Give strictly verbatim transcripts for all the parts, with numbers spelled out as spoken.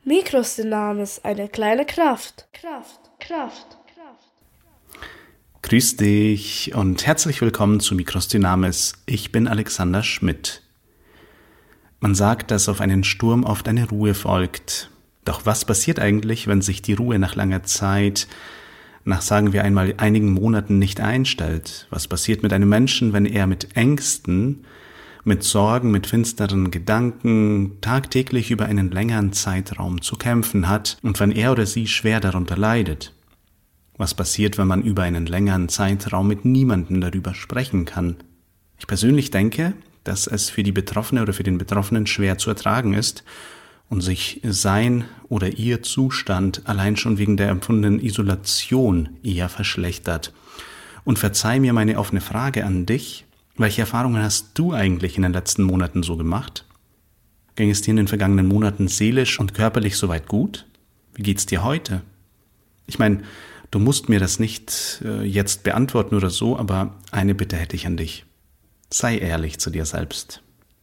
Mikrodynamis, eine kleine Kraft. Kraft, Kraft, Kraft. Grüß dich und herzlich willkommen zu Mikrodynamis. Ich bin Alexander Schmidt. Man sagt, dass auf einen Sturm oft eine Ruhe folgt. Doch was passiert eigentlich, wenn sich die Ruhe nach langer Zeit, nach sagen wir einmal einigen Monaten nicht einstellt? Was passiert mit einem Menschen, wenn er mit Ängsten, mit Sorgen, mit finsteren Gedanken tagtäglich über einen längeren Zeitraum zu kämpfen hat und wenn er oder sie schwer darunter leidet? Was passiert, wenn man über einen längeren Zeitraum mit niemandem darüber sprechen kann? Ich persönlich denke, dass es für die Betroffene oder für den Betroffenen schwer zu ertragen ist und sich sein oder ihr Zustand allein schon wegen der empfundenen Isolation eher verschlechtert. Und verzeih mir meine offene Frage an dich: Welche Erfahrungen hast du eigentlich in den letzten Monaten so gemacht? Ging es dir in den vergangenen Monaten seelisch und körperlich soweit gut? Wie geht's dir heute? Ich meine, du musst mir das nicht äh, jetzt beantworten oder so, aber eine Bitte hätte ich an dich. Sei ehrlich zu dir selbst.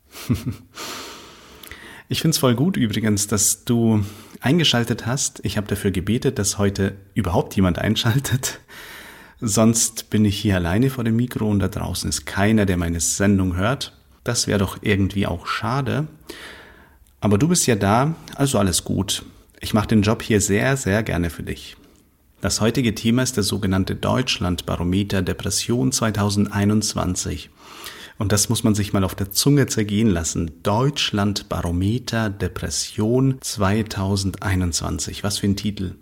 Ich find's voll gut übrigens, dass du eingeschaltet hast. Ich habe dafür gebetet, dass heute überhaupt jemand einschaltet. Sonst bin ich hier alleine vor dem Mikro und da draußen ist keiner, der meine Sendung hört. Das wäre doch irgendwie auch schade. Aber du bist ja da, also alles gut. Ich mache den Job hier sehr, sehr gerne für dich. Das heutige Thema ist der sogenannte Deutschland-Barometer Depression zwanzig einundzwanzig. Und das muss man sich mal auf der Zunge zergehen lassen. Deutschland-Barometer Depression zwanzig einundzwanzig. Was für ein Titel.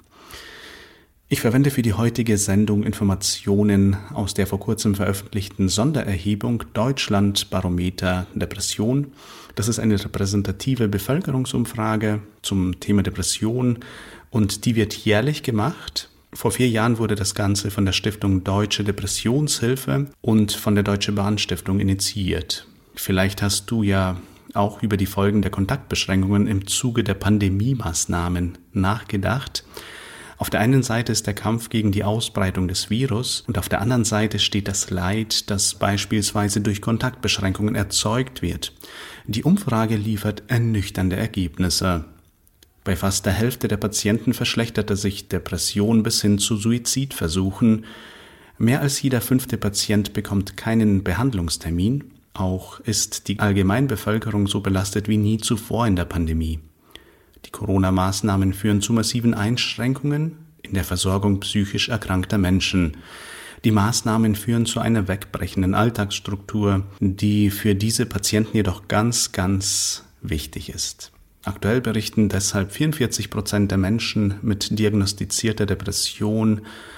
Ich verwende für die heutige Sendung Informationen aus der vor kurzem veröffentlichten Sondererhebung Deutschland-Barometer Depression. Das ist eine repräsentative Bevölkerungsumfrage zum Thema Depression und die wird jährlich gemacht. Vor vier Jahren wurde das Ganze von der Stiftung Deutsche Depressionshilfe und von der Deutsche Bahn Stiftung initiiert. Vielleicht hast du ja auch über die Folgen der Kontaktbeschränkungen im Zuge der Pandemie-Maßnahmen nachgedacht. Auf der einen Seite ist der Kampf gegen die Ausbreitung des Virus und auf der anderen Seite steht das Leid, das beispielsweise durch Kontaktbeschränkungen erzeugt wird. Die Umfrage liefert ernüchternde Ergebnisse. Bei fast der Hälfte der Patienten verschlechterte sich Depression bis hin zu Suizidversuchen. Mehr als jeder fünfte Patient bekommt keinen Behandlungstermin. Auch ist die Allgemeinbevölkerung so belastet wie nie zuvor in der Pandemie. Die Corona-Maßnahmen führen zu massiven Einschränkungen in der Versorgung psychisch erkrankter Menschen. Die Maßnahmen führen zu einer wegbrechenden Alltagsstruktur, die für diese Patienten jedoch ganz, ganz wichtig ist. Aktuell berichten deshalb vierundvierzig Prozent der Menschen mit diagnostizierter Depression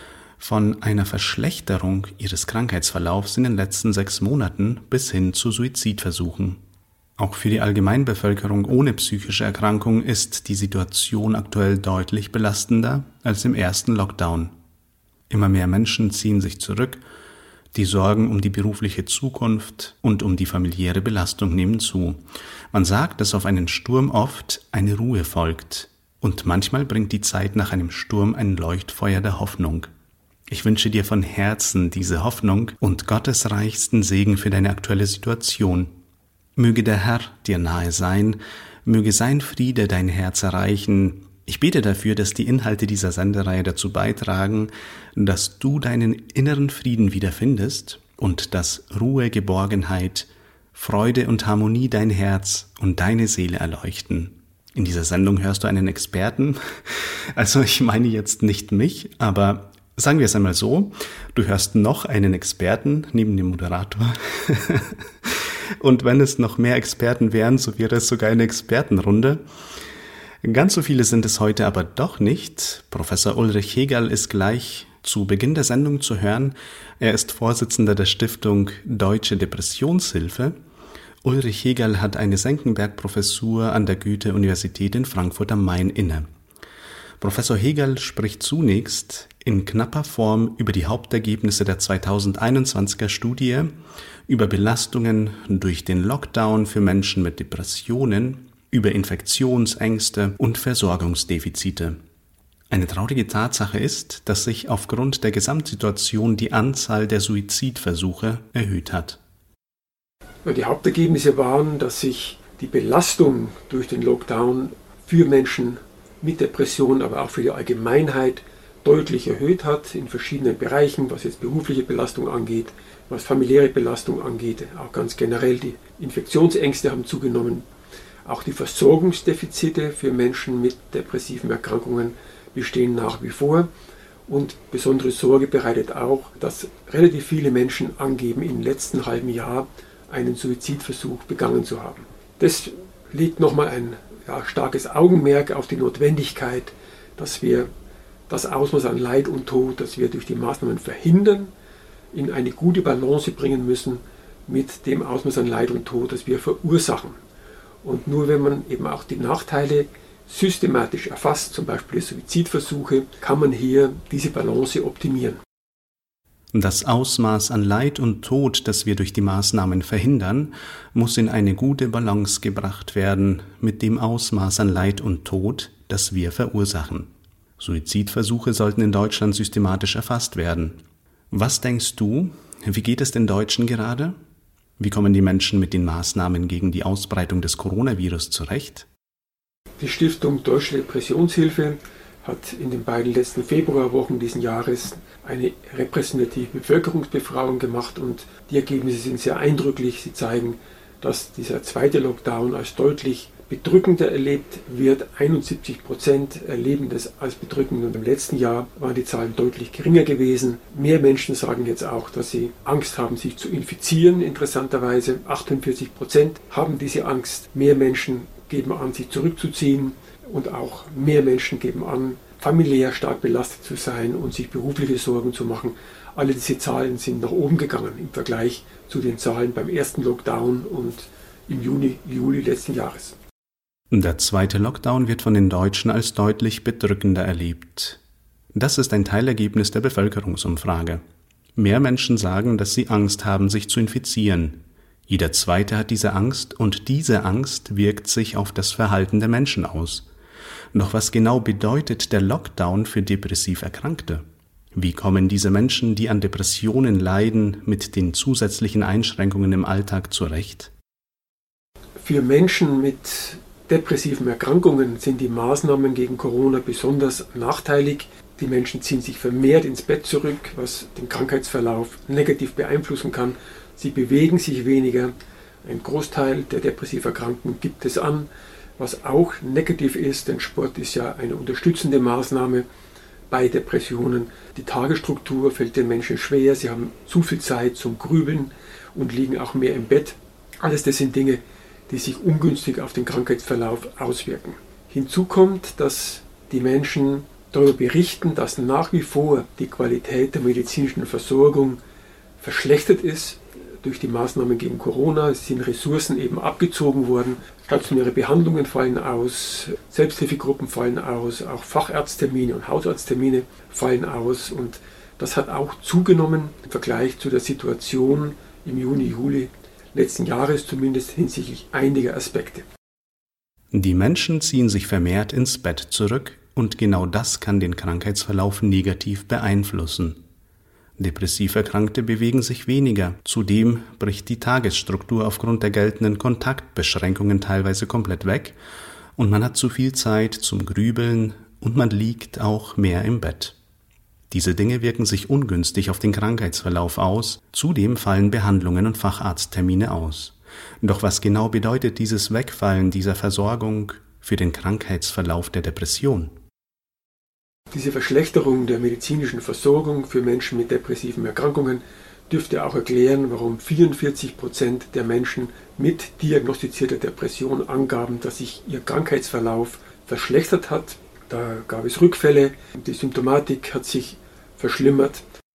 von einer Verschlechterung ihres Krankheitsverlaufs in den letzten sechs Monaten bis hin zu Suizidversuchen. Auch für die Allgemeinbevölkerung ohne psychische Erkrankung ist die Situation aktuell deutlich belastender als im ersten Lockdown. Immer mehr Menschen ziehen sich zurück, die Sorgen um die berufliche Zukunft und um die familiäre Belastung nehmen zu. Man sagt, dass auf einen Sturm oft eine Ruhe folgt und manchmal bringt die Zeit nach einem Sturm ein Leuchtfeuer der Hoffnung. Ich wünsche dir von Herzen diese Hoffnung und Gottes reichsten Segen für deine aktuelle Situation. Möge der Herr dir nahe sein, möge sein Friede dein Herz erreichen. Ich bete dafür, dass die Inhalte dieser Sendereihe dazu beitragen, dass du deinen inneren Frieden wiederfindest und dass Ruhe, Geborgenheit, Freude und Harmonie dein Herz und deine Seele erleuchten. In dieser Sendung hörst du einen Experten, also ich meine jetzt nicht mich, aber sagen wir es einmal so, du hörst noch einen Experten neben dem Moderator. Und wenn es noch mehr Experten wären, so wäre es sogar eine Expertenrunde. Ganz so viele sind es heute aber doch nicht. Professor Ulrich Hegerl ist gleich zu Beginn der Sendung zu hören. Er ist Vorsitzender der Stiftung Deutsche Depressionshilfe. Ulrich Hegerl hat eine Senckenberg-Professur an der Goethe-Universität in Frankfurt am Main inne. Professor Hegerl spricht zunächst in knapper Form über die Hauptergebnisse der zwanzig einundzwanziger Studie, über Belastungen durch den Lockdown für Menschen mit Depressionen, über Infektionsängste und Versorgungsdefizite. Eine traurige Tatsache ist, dass sich aufgrund der Gesamtsituation die Anzahl der Suizidversuche erhöht hat. Die Hauptergebnisse waren, dass sich die Belastung durch den Lockdown für Menschen mit Depressionen, aber auch für die Allgemeinheit deutlich erhöht hat in verschiedenen Bereichen, was jetzt berufliche Belastung angeht, was familiäre Belastung angeht, auch ganz generell die Infektionsängste haben zugenommen. Auch die Versorgungsdefizite für Menschen mit depressiven Erkrankungen bestehen nach wie vor. Und besondere Sorge bereitet auch, dass relativ viele Menschen angeben, im letzten halben Jahr einen Suizidversuch begangen zu haben. Das legt nochmal ein ja, starkes Augenmerk auf die Notwendigkeit, dass wir das Ausmaß an Leid und Tod, das wir durch die Maßnahmen verhindern, in eine gute Balance bringen müssen mit dem Ausmaß an Leid und Tod, das wir verursachen. Und nur wenn man eben auch die Nachteile systematisch erfasst, zum Beispiel Suizidversuche, kann man hier diese Balance optimieren. Das Ausmaß an Leid und Tod, das wir durch die Maßnahmen verhindern, muss in eine gute Balance gebracht werden mit dem Ausmaß an Leid und Tod, das wir verursachen. Suizidversuche sollten in Deutschland systematisch erfasst werden. Was denkst du, wie geht es den Deutschen gerade? Wie kommen die Menschen mit den Maßnahmen gegen die Ausbreitung des Coronavirus zurecht? Die Stiftung Deutsche Depressionshilfe hat in den beiden letzten Februarwochen diesen Jahres eine repräsentative Bevölkerungsbefragung gemacht und die Ergebnisse sind sehr eindrücklich. Sie zeigen, dass dieser zweite Lockdown als deutlich bedrückender erlebt wird. einundsiebzig Prozent erleben das als bedrückend und im letzten Jahr waren die Zahlen deutlich geringer gewesen. Mehr Menschen sagen jetzt auch, dass sie Angst haben, sich zu infizieren. Interessanterweise achtundvierzig Prozent haben diese Angst. Mehr Menschen geben an, sich zurückzuziehen und auch mehr Menschen geben an, familiär stark belastet zu sein und sich berufliche Sorgen zu machen. Alle diese Zahlen sind nach oben gegangen im Vergleich zu den Zahlen beim ersten Lockdown und im Juni, Juli letzten Jahres. Der zweite Lockdown wird von den Deutschen als deutlich bedrückender erlebt. Das ist ein Teilergebnis der Bevölkerungsumfrage. Mehr Menschen sagen, dass sie Angst haben, sich zu infizieren. Jeder Zweite hat diese Angst und diese Angst wirkt sich auf das Verhalten der Menschen aus. Doch was genau bedeutet der Lockdown für depressiv Erkrankte? Wie kommen diese Menschen, die an Depressionen leiden, mit den zusätzlichen Einschränkungen im Alltag zurecht? Für Menschen mit depressiven Erkrankungen sind die Maßnahmen gegen Corona besonders nachteilig. Die Menschen ziehen sich vermehrt ins Bett zurück, was den Krankheitsverlauf negativ beeinflussen kann. Sie bewegen sich weniger. Ein Großteil der depressiv Erkrankten gibt es an, was auch negativ ist, denn Sport ist ja eine unterstützende Maßnahme bei Depressionen. Die Tagesstruktur fällt den Menschen schwer, sie haben zu viel Zeit zum Grübeln und liegen auch mehr im Bett. Alles das sind Dinge, die sich ungünstig auf den Krankheitsverlauf auswirken. Hinzu kommt, dass die Menschen darüber berichten, dass nach wie vor die Qualität der medizinischen Versorgung verschlechtert ist durch die Maßnahmen gegen Corona. Es sind Ressourcen eben abgezogen worden, stationäre Behandlungen fallen aus, Selbsthilfegruppen fallen aus, auch Facharzttermine und Hausarzttermine fallen aus und das hat auch zugenommen im Vergleich zu der Situation im Juni, Juli letzten Jahres, zumindest hinsichtlich einiger Aspekte. Die Menschen ziehen sich vermehrt ins Bett zurück und genau das kann den Krankheitsverlauf negativ beeinflussen. Depressiv Erkrankte bewegen sich weniger. Zudem bricht die Tagesstruktur aufgrund der geltenden Kontaktbeschränkungen teilweise komplett weg und man hat zu viel Zeit zum Grübeln und man liegt auch mehr im Bett. Diese Dinge wirken sich ungünstig auf den Krankheitsverlauf aus, zudem fallen Behandlungen und Facharzttermine aus. Doch was genau bedeutet dieses Wegfallen dieser Versorgung für den Krankheitsverlauf der Depression? Diese Verschlechterung der medizinischen Versorgung für Menschen mit depressiven Erkrankungen dürfte auch erklären, warum vierundvierzig Prozent der Menschen mit diagnostizierter Depression angaben, dass sich ihr Krankheitsverlauf verschlechtert hat. Da gab es Rückfälle, die Symptomatik hat sich verschlimmert.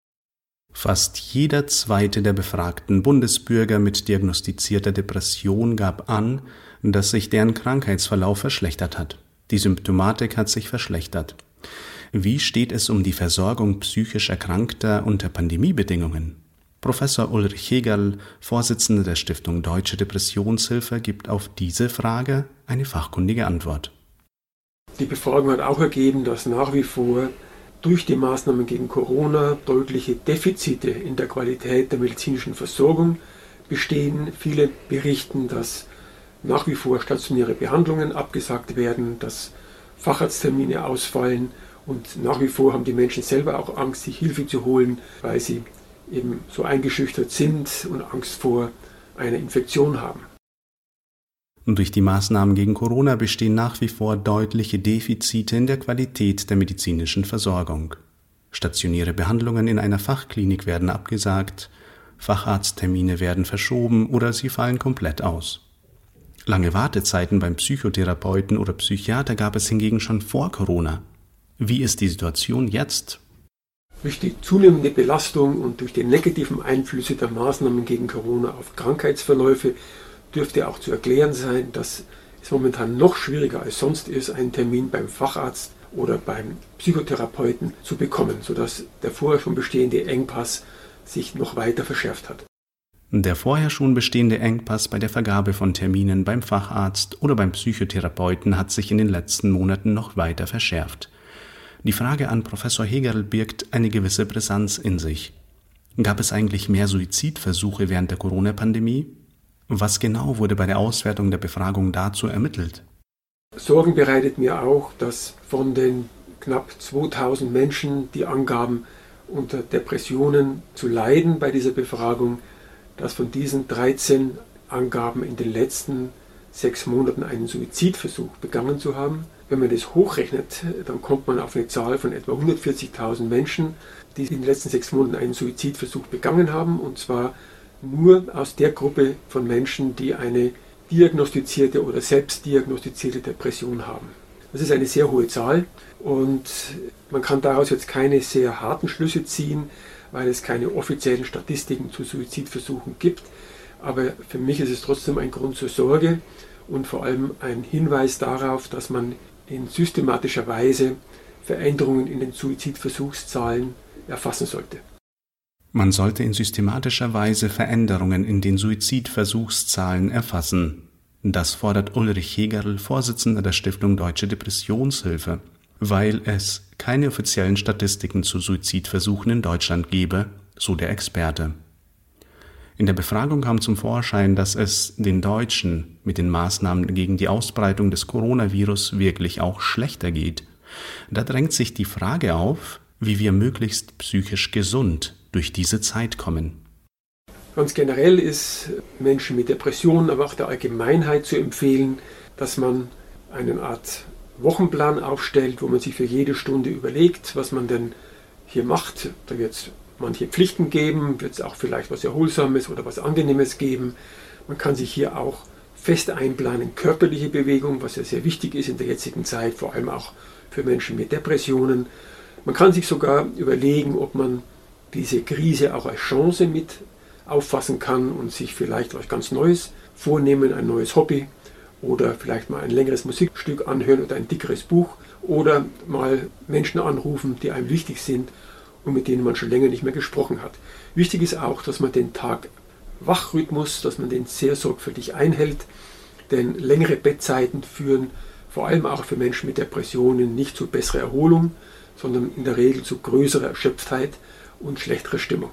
Fast jeder zweite der befragten Bundesbürger mit diagnostizierter Depression gab an, dass sich deren Krankheitsverlauf verschlechtert hat. Die Symptomatik hat sich verschlechtert. Wie steht es um die Versorgung psychisch Erkrankter unter Pandemiebedingungen? Professor Ulrich Hegerl, Vorsitzender der Stiftung Deutsche Depressionshilfe, gibt auf diese Frage eine fachkundige Antwort. Die Befragung hat auch ergeben, dass nach wie vor durch die Maßnahmen gegen Corona deutliche Defizite in der Qualität der medizinischen Versorgung bestehen. Viele berichten, dass nach wie vor stationäre Behandlungen abgesagt werden, dass Facharzttermine ausfallen und nach wie vor haben die Menschen selber auch Angst, sich Hilfe zu holen, weil sie eben so eingeschüchtert sind und Angst vor einer Infektion haben. Und durch die Maßnahmen gegen Corona bestehen nach wie vor deutliche Defizite in der Qualität der medizinischen Versorgung. Stationäre Behandlungen in einer Fachklinik werden abgesagt, Facharzttermine werden verschoben oder sie fallen komplett aus. Lange Wartezeiten beim Psychotherapeuten oder Psychiater gab es hingegen schon vor Corona. Wie ist die Situation jetzt? Durch die zunehmende Belastung und durch die negativen Einflüsse der Maßnahmen gegen Corona auf Krankheitsverläufe dürfte auch zu erklären sein, dass es momentan noch schwieriger als sonst ist, einen Termin beim Facharzt oder beim Psychotherapeuten zu bekommen, sodass der vorher schon bestehende Engpass sich noch weiter verschärft hat. Der vorher schon bestehende Engpass bei der Vergabe von Terminen beim Facharzt oder beim Psychotherapeuten hat sich in den letzten Monaten noch weiter verschärft. Die Frage an Professor Hegerl birgt eine gewisse Brisanz in sich. Gab es eigentlich mehr Suizidversuche während der Corona-Pandemie? Was genau wurde bei der Auswertung der Befragung dazu ermittelt? Sorgen bereitet mir auch, dass von den knapp zweitausend Menschen, die angaben, unter Depressionen zu leiden bei dieser Befragung, dass von diesen dreizehn Angaben in den letzten sechs Monaten einen Suizidversuch begangen zu haben. Wenn man das hochrechnet, dann kommt man auf eine Zahl von etwa hundertvierzigtausend Menschen, die in den letzten sechs Monaten einen Suizidversuch begangen haben, und zwar nur aus der Gruppe von Menschen, die eine diagnostizierte oder selbstdiagnostizierte Depression haben. Das ist eine sehr hohe Zahl und man kann daraus jetzt keine sehr harten Schlüsse ziehen, weil es keine offiziellen Statistiken zu Suizidversuchen gibt. Aber für mich ist es trotzdem ein Grund zur Sorge und vor allem ein Hinweis darauf, dass man in systematischer Weise Veränderungen in den Suizidversuchszahlen erfassen sollte. Man sollte in systematischer Weise Veränderungen in den Suizidversuchszahlen erfassen. Das fordert Ulrich Hegerl, Vorsitzender der Stiftung Deutsche Depressionshilfe, weil es keine offiziellen Statistiken zu Suizidversuchen in Deutschland gebe, so der Experte. In der Befragung kam zum Vorschein, dass es den Deutschen mit den Maßnahmen gegen die Ausbreitung des Coronavirus wirklich auch schlechter geht. Da drängt sich die Frage auf, wie wir möglichst psychisch gesund durch diese Zeit kommen. Ganz generell ist Menschen mit Depressionen, aber auch der Allgemeinheit zu empfehlen, dass man eine Art Wochenplan aufstellt, wo man sich für jede Stunde überlegt, was man denn hier macht. Da wird es manche Pflichten geben, wird es auch vielleicht was Erholsames oder was Angenehmes geben. Man kann sich hier auch fest einplanen, körperliche Bewegung, was ja sehr wichtig ist in der jetzigen Zeit, vor allem auch für Menschen mit Depressionen. Man kann sich sogar überlegen, ob man diese Krise auch als Chance mit auffassen kann und sich vielleicht was ganz Neues vornehmen, ein neues Hobby oder vielleicht mal ein längeres Musikstück anhören oder ein dickeres Buch oder mal Menschen anrufen, die einem wichtig sind und mit denen man schon länger nicht mehr gesprochen hat. Wichtig ist auch, dass man den Tag-Wach-Rhythmus, dass man den sehr sorgfältig einhält, denn längere Bettzeiten führen vor allem auch für Menschen mit Depressionen nicht zu besserer Erholung, sondern in der Regel zu größerer Erschöpftheit und schlechterer Stimmung.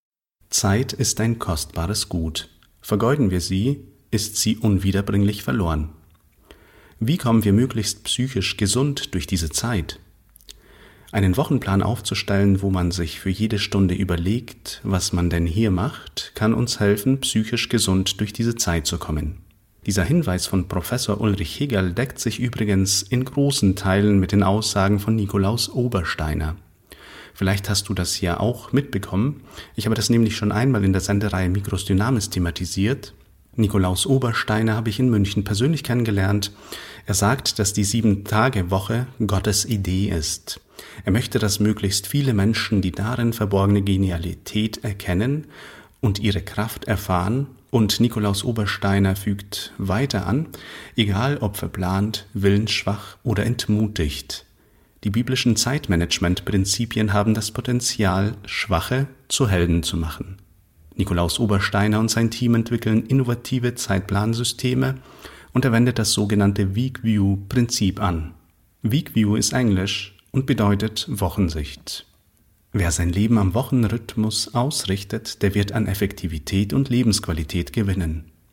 Zeit ist ein kostbares Gut. Vergeuden wir sie, ist sie unwiederbringlich verloren. Wie kommen wir möglichst psychisch gesund durch diese Zeit? Einen Wochenplan aufzustellen, wo man sich für jede Stunde überlegt, was man denn hier macht, kann uns helfen, psychisch gesund durch diese Zeit zu kommen. Dieser Hinweis von Professor Ulrich Hegerl deckt sich übrigens in großen Teilen mit den Aussagen von Nikolaus Obersteiner. Vielleicht hast du das ja auch mitbekommen. Ich habe das nämlich schon einmal in der Sendereihe Micros Dynamis thematisiert. Nikolaus Obersteiner habe ich in München persönlich kennengelernt. Er sagt, dass die Sieben-Tage-Woche Gottes Idee ist. Er möchte, dass möglichst viele Menschen die darin verborgene Genialität erkennen und ihre Kraft erfahren. Und Nikolaus Obersteiner fügt weiter an, egal ob verplant, willensschwach oder entmutigt. Die biblischen Zeitmanagement-Prinzipien haben das Potenzial, Schwache zu Helden zu machen. Nikolaus Obersteiner und sein Team entwickeln innovative Zeitplansysteme und er wendet das sogenannte Week-View-Prinzip an. Week-View ist Englisch und bedeutet Wochensicht. Wer sein Leben am Wochenrhythmus ausrichtet, der wird an Effektivität und Lebensqualität gewinnen.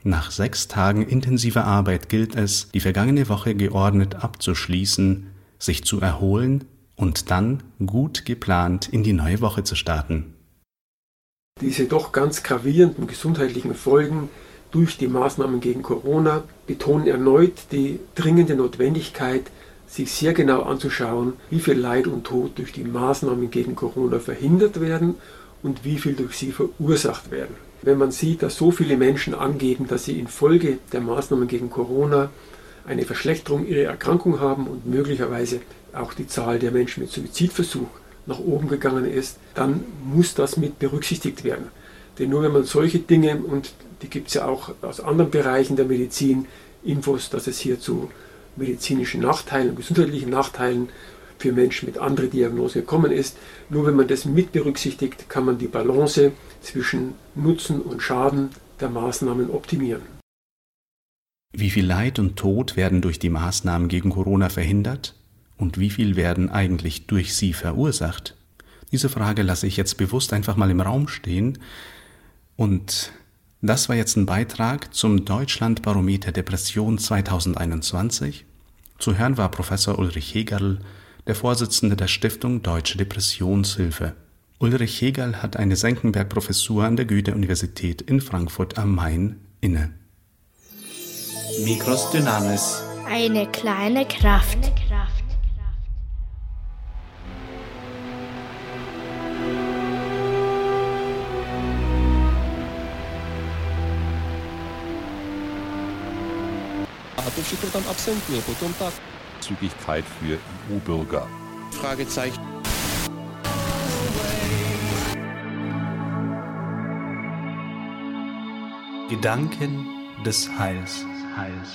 Nach sechs Tagen intensiver Arbeit gilt es, die vergangene Woche geordnet abzuschließen, sich zu erholen und dann gut geplant in die neue Woche zu starten. Diese doch ganz gravierenden gesundheitlichen Folgen durch die Maßnahmen gegen Corona betonen erneut die dringende Notwendigkeit, sich sehr genau anzuschauen, wie viel Leid und Tod durch die Maßnahmen gegen Corona verhindert werden und wie viel durch sie verursacht werden. Wenn man sieht, dass so viele Menschen angeben, dass sie infolge der Maßnahmen gegen Corona eine Verschlechterung ihrer Erkrankung haben und möglicherweise auch die Zahl der Menschen mit Suizidversuch nach oben gegangen ist, dann muss das mit berücksichtigt werden. Denn nur wenn man solche Dinge, und die gibt es ja auch aus anderen Bereichen der Medizin, Infos, dass es hier zu medizinischen Nachteilen, gesundheitlichen Nachteilen für Menschen mit anderer Diagnose gekommen ist, nur wenn man das mit berücksichtigt, kann man die Balance zwischen Nutzen und Schaden der Maßnahmen optimieren. Wie viel Leid und Tod werden durch die Maßnahmen gegen Corona verhindert? Und wie viel werden eigentlich durch sie verursacht? Diese Frage lasse ich jetzt bewusst einfach mal im Raum stehen. Und das war jetzt ein Beitrag zum Deutschlandbarometer Depression zweitausendeinundzwanzig. Zu hören war Professor Ulrich Hegerl, der Vorsitzende der Stiftung Deutsche Depressionshilfe. Ulrich Hegerl hat eine Senckenberg-Professur an der Goethe-Universität in Frankfurt am Main inne. Micros Dynamis. Eine kleine Kraft. Zügigkeit für E U-Bürger. Fragezeichen. Gedanken des Heils. Heils.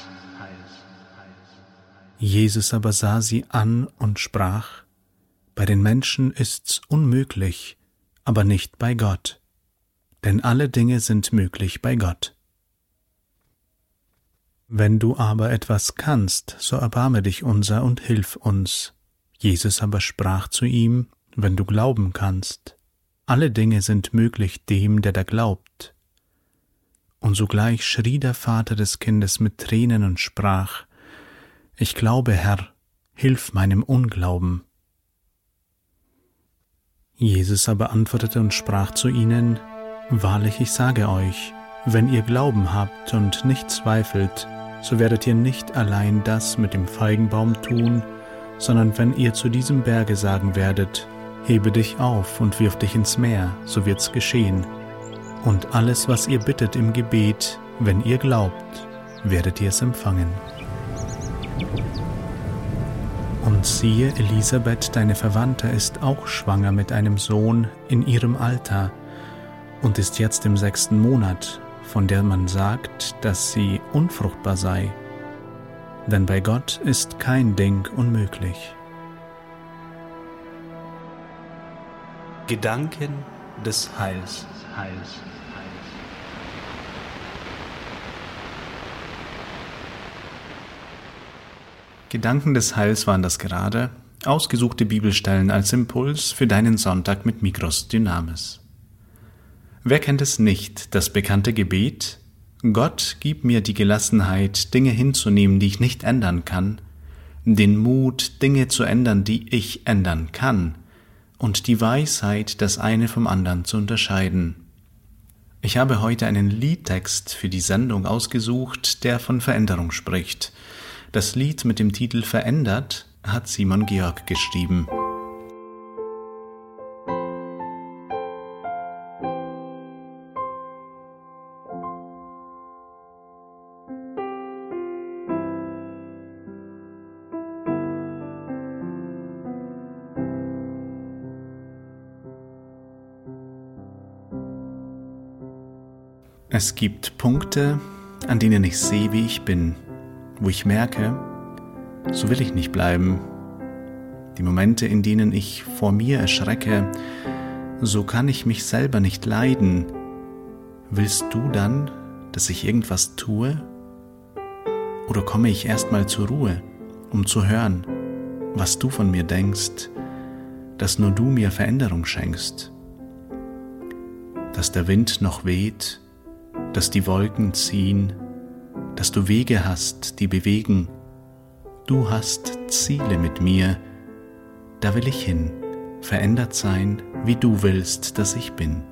Jesus aber sah sie an und sprach: Bei den Menschen ist's unmöglich, aber nicht bei Gott, denn alle Dinge sind möglich bei Gott. Wenn du aber etwas kannst, so erbarme dich unser und hilf uns. Jesus aber sprach zu ihm: Wenn du glauben kannst, alle Dinge sind möglich dem, der da glaubt. Und sogleich schrie der Vater des Kindes mit Tränen und sprach: Ich glaube, Herr, hilf meinem Unglauben. Jesus aber antwortete und sprach zu ihnen: Wahrlich, ich sage euch, wenn ihr Glauben habt und nicht zweifelt, so werdet ihr nicht allein das mit dem Feigenbaum tun, sondern wenn ihr zu diesem Berge sagen werdet: Hebe dich auf und wirf dich ins Meer, so wird's geschehen. Und alles, was ihr bittet im Gebet, wenn ihr glaubt, werdet ihr es empfangen. Und siehe, Elisabeth, deine Verwandte, ist auch schwanger mit einem Sohn in ihrem Alter und ist jetzt im sechsten Monat, von der man sagt, dass sie unfruchtbar sei. Denn bei Gott ist kein Ding unmöglich. Gedanken des Heils. Heils. Gedanken des Heils waren das gerade, ausgesuchte Bibelstellen als Impuls für deinen Sonntag mit Micros Dynamis. Wer kennt es nicht, das bekannte Gebet: Gott, gib mir die Gelassenheit, Dinge hinzunehmen, die ich nicht ändern kann, den Mut, Dinge zu ändern, die ich ändern kann, und die Weisheit, das eine vom anderen zu unterscheiden. Ich habe heute einen Liedtext für die Sendung ausgesucht, der von Veränderung spricht. Das Lied mit dem Titel Verändert hat Simon Georg geschrieben. Es gibt Punkte, an denen ich sehe, wie ich bin, wo ich merke, so will ich nicht bleiben. Die Momente, in denen ich vor mir erschrecke, so kann ich mich selber nicht leiden. Willst du dann, dass ich irgendwas tue? Oder komme ich erstmal zur Ruhe, um zu hören, was du von mir denkst, dass nur du mir Veränderung schenkst? Dass der Wind noch weht, dass die Wolken ziehen, dass du Wege hast, die bewegen. Du hast Ziele mit mir, da will ich hin, verändert sein, wie du willst, dass ich bin.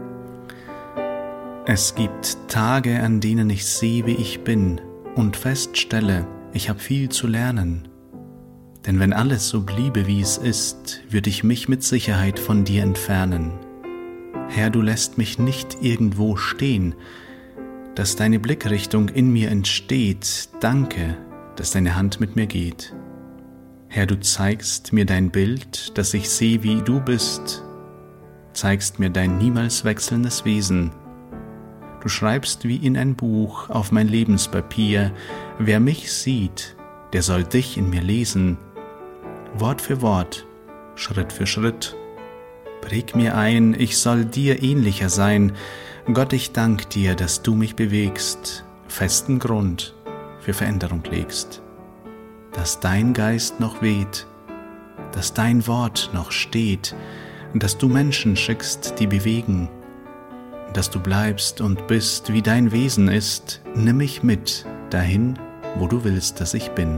Es gibt Tage, an denen ich sehe, wie ich bin und feststelle, ich habe viel zu lernen. Denn wenn alles so bliebe, wie es ist, würde ich mich mit Sicherheit von dir entfernen. Herr, du lässt mich nicht irgendwo stehen, dass deine Blickrichtung in mir entsteht. Danke, dass deine Hand mit mir geht. Herr, du zeigst mir dein Bild, dass ich sehe, wie du bist, zeigst mir dein niemals wechselndes Wesen. Du schreibst wie in ein Buch auf mein Lebenspapier, wer mich sieht, der soll dich in mir lesen. Wort für Wort, Schritt für Schritt. Präg mir ein, ich soll dir ähnlicher sein. Gott, ich dank dir, dass du mich bewegst, festen Grund für Veränderung legst. Dass dein Geist noch weht, dass dein Wort noch steht, dass du Menschen schickst, die bewegen, dass du bleibst und bist, wie dein Wesen ist. Nimm mich mit dahin, wo du willst, dass ich bin.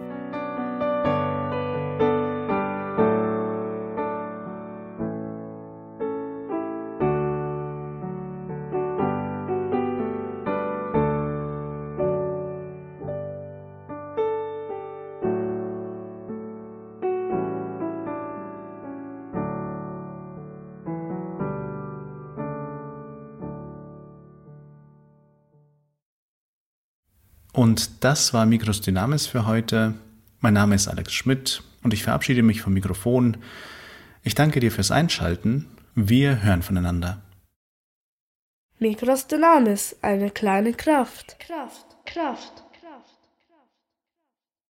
Und das war Micros Dynamis für heute. Mein Name ist Alex Schmidt und ich verabschiede mich vom Mikrofon. Ich danke dir fürs Einschalten. Wir hören voneinander. Micros Dynamis, eine kleine Kraft. Kraft, Kraft.